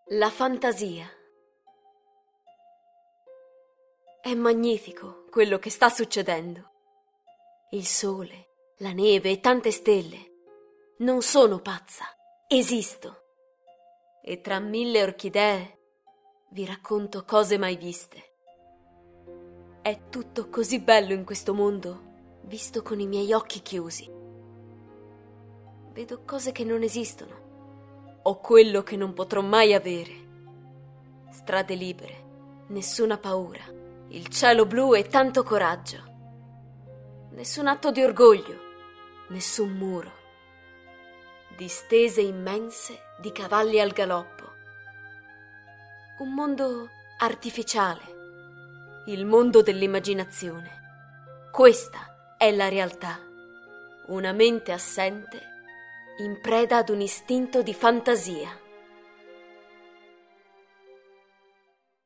La fantasia. È magnifico quello che sta succedendo. Il sole, la neve e tante stelle. Non sono pazza, esisto. E tra 1000 orchidee vi racconto cose mai viste. È tutto così bello in questo mondo, visto con i miei occhi chiusi. Vedo cose che non esistono. Ho quello che non potrò mai avere. Strade libere, nessuna paura, il cielo blu e tanto coraggio. Nessun atto di orgoglio, nessun muro. Distese immense di cavalli al galoppo. Un mondo artificiale, il mondo dell'immaginazione. Questa è la realtà. Una mente assente in preda ad un istinto di fantasia.